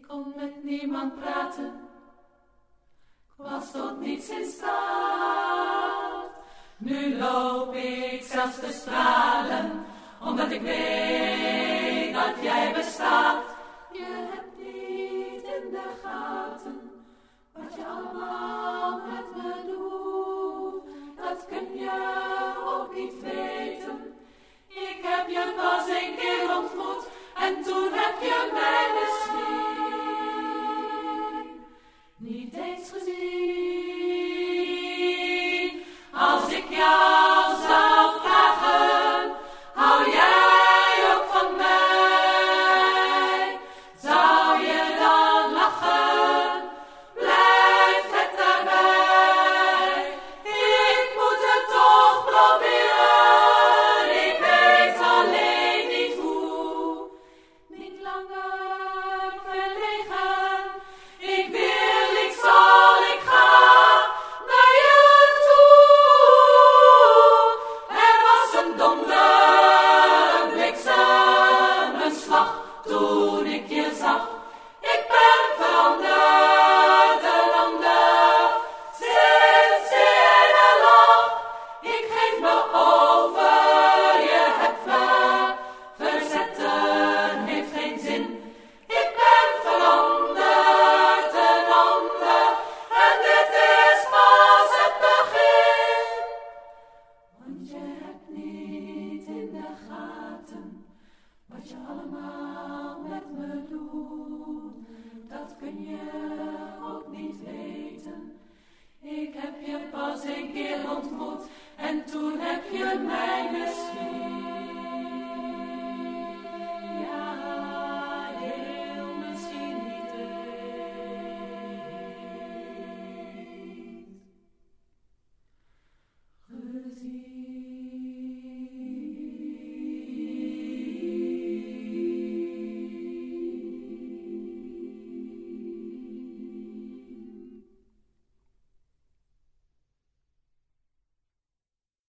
kon met niemand praten, ik was tot niets in staat. Nu loop ik zelfs te stralen, omdat ik weet dat jij bestaat. Je hebt niet in de gaten, wat je allemaal met me doet. Dat kun je ook niet weten. Ik heb je pas 1 keer ontmoet en toen heb je mij misschien niet eens gezien. Als ik jou zou vragen, hou jij ook van mij? Zou je dan lachen? Blijft het daarbij? Ik moet het toch proberen, ik weet alleen niet hoe. Niet langer verlegen, ik wil, ik zal, ik ga naar je toe. Er was een donder, een bliksem, een slag toen ik je zag.